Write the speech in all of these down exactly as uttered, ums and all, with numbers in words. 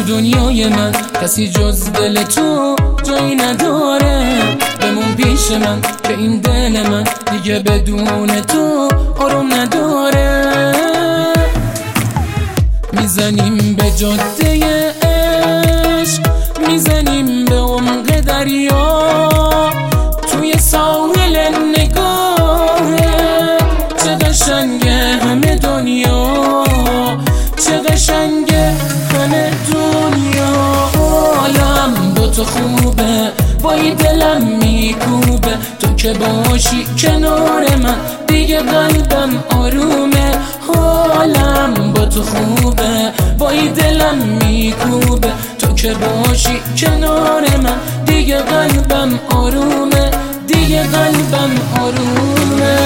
دنیای من کسی جز دل تو جایی نداره. بمون پیش من که این دل من دیگه بدون تو آروم نداره. میزنیم به جاده عشق، میزنیم به عمق دریا، توی ساحل نگاهه چه قشنگه همه دنیا، چه قشنگه همه دنیا. حالم با تو خوبه، وای دلم میکوبه، تو که باشی کنار من دیگه قلبم آرومه. حالم با تو خوبه، وای دلم میکوبه، تو که باشی کنار من دیگه قلبم آرومه، دیگه قلبم آرومه.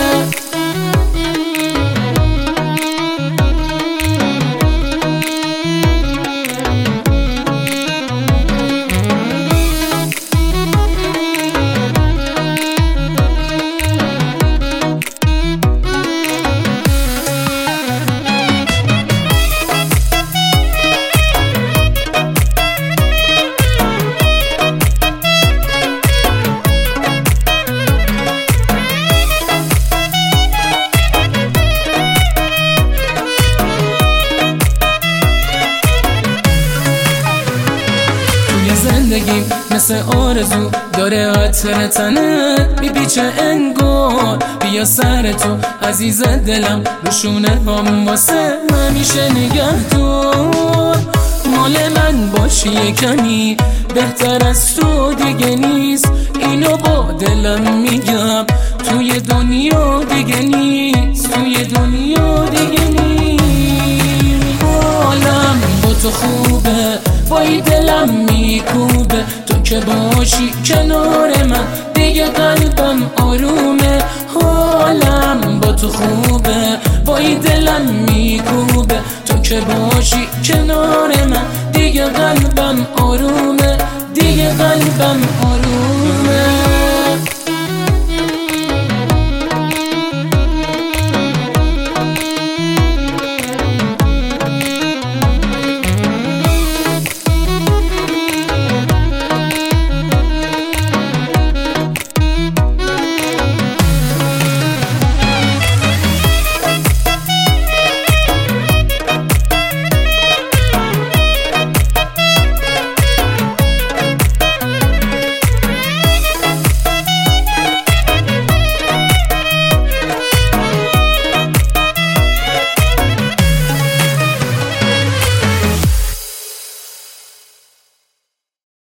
زندگیم مثل آرزو داره عطر تنت میپیچه انگار، بیا سر تو عزیز دلم روشونه هم واسه همیشه نگهدار. مال من باشی یه کمی بهتر از تو دیگه نیست، اینو با دلم میگم توی دنیا دیگه نیست، توی دنیا دیگه نیست. حالم با تو خوبه، وای دلم میکوبه، تو که باشی کنار من دیگه قلبم آرومه. حالم با تو خوبه، وای دلم میکوبه، تو که باشی کنار من دیگه قلبم آرومه، دیگه قلبم آرومه.